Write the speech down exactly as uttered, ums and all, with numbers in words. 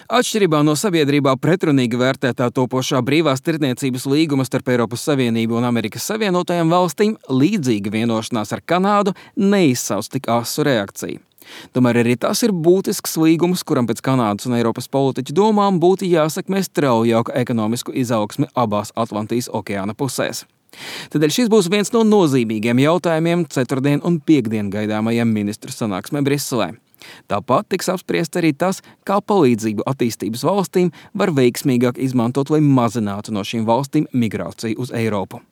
Atšķirībā no sabiedrībā pretrunīgi vērtētā topošā brīvās tirdzniecības līguma starp Eiropas Savienību un Amerikas Savienotajām valstīm, līdzīga vienošanās ar Kanādu neizsauc tik asu reakciju. Tomēr arī tas ir būtisks līgums, kuram pēc Kanādas un Eiropas politiķu domām būtu jāsekmē straujāku ekonomisku izaugsmi abās Atlantijas okeāna pusēs. Tādēļ šis būs viens no nozīmīgiem jautājumiem ceturtdien un piekdien gaidāmajiem ministru sanāksmē Briselē. Tāpat tiks apspriests arī tas, kā palīdzību attīstības valstīm var veiksmīgāk izmantot, lai mazinātu no šīm valstīm migrāciju uz Eiropu.